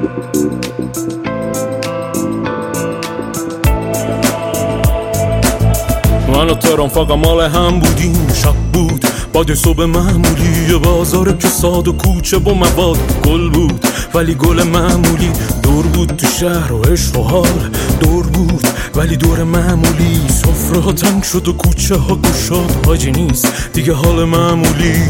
من و تهران فقط مال هم بودیم. شب بود بعد صبح معمولی، یه بازار که ساد و کوچه و مواد گل بود ولی گل معمولی. دور بود تو شهر و عشق و حال، دور بود ولی دور معمولی. سفره ها تنگ شد و کوچه ها گشاد، حاجی نیست دیگه حال معمولی.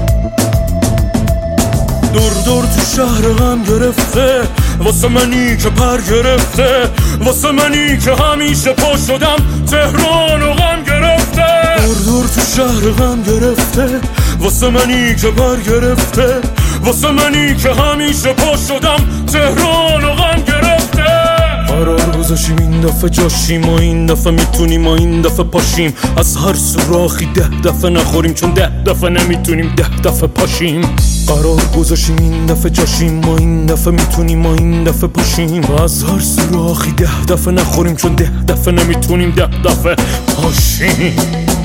دور دور تو شهر غم گرفته، واسه منی که پر گرفته، واسه منی که همیشه پا شدم تهران و غم گرفته. دور دور تو شهر غم گرفته، واسه منی که پر گرفته، واسه منی که همیشه پا شدم تهران و غم گرفته. قرار گذاشیم این دفعه جاشیم و این دفعه میتونیم و این دفعه پاشیم. از هر سوراخی 10 دفعه نخوریم چون 10 دفعه نمیتونیم 10 دفعه پاشیم. قرار گذاشیم این دفعه جاشیم و این دفعه میتونیم و این دفعه پاشیم. و از هر سوراخی 10 دفعه نخوریم چون 10 دفعه نمیتونیم 10 دفعه پاشیم.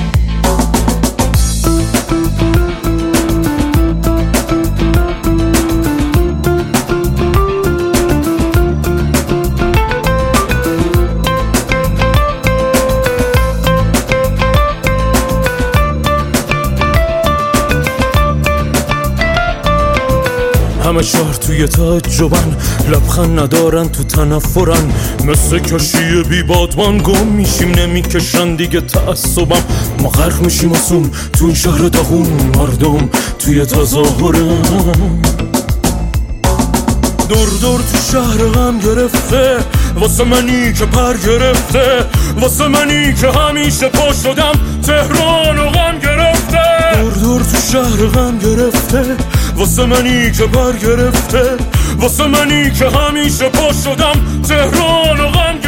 همه شهر توی تعجبن، لبخند ندارن تو تنفرن، مثل کشی بی بادبان گم میشیم نمیکشن دیگه تعصبم. ما غرق میشیم آسون تو این شهر داغون، مردم توی تظاهرن. دور دور تو شهر غم گرفته، واسه منی که پر گرفته، واسه منی که همیشه پا شدم تهران و غم گرفته. دور دور تو شهر غم گرفته، واسه منی که پر گرفته، واسه منی که همیشه پا شدم تهران و غم گرفته.